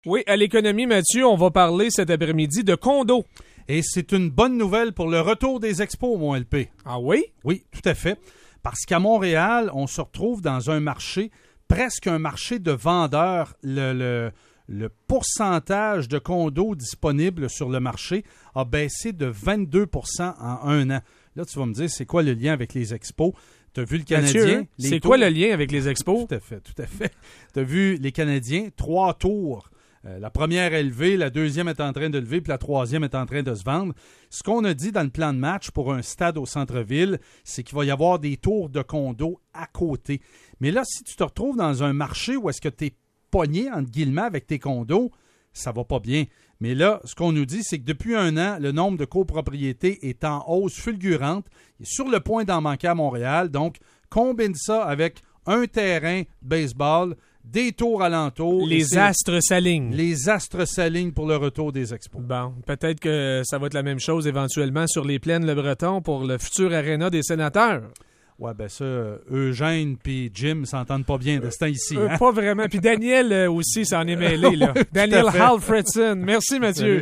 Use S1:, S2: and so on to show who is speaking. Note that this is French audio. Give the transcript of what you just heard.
S1: Oui, à l'économie, Mathieu, on va parler cet après-midi de condos.
S2: Et c'est une bonne nouvelle pour le retour des expos, mon LP.
S1: Ah oui?
S2: Oui, tout à fait. Parce qu'à Montréal, on se retrouve dans un marché, presque un marché de vendeurs. Le pourcentage de condos disponibles sur le marché a baissé de 22% en un an. Là, tu vas me dire, c'est quoi le lien avec les expos? Tu as vu le Canadien?
S1: Mathieu, c'est quoi le lien avec les expos?
S2: Tout à fait. Tu as vu les Canadiens, 3 tours. La première est levée, la deuxième est en train de lever, puis la troisième est en train de se vendre. Ce qu'on a dit dans le plan de match pour un stade au centre-ville, c'est qu'il va y avoir des tours de condos à côté. Mais là, si tu te retrouves dans un marché où est-ce que tu es pogné, entre guillemets, avec tes condos, ça va pas bien. Mais là, ce qu'on nous dit, c'est que depuis un an, le nombre de copropriétés est en hausse fulgurante. Il est sur le point d'en manquer à Montréal. Donc, combine ça avec un terrain de baseball, des tours alentours.
S1: Les astres s'alignent.
S2: Les astres s'alignent pour le retour des expos.
S1: Bon, peut-être que ça va être la même chose éventuellement sur les plaines Le Breton pour le futur aréna des sénateurs.
S2: Ouais, ben ça, Eugène puis Jim s'entendent pas bien de ce temps ici.
S1: Pas vraiment. Puis Daniel aussi s'en est mêlé, là. Daniel Halfredson. Merci, Mathieu. Salut.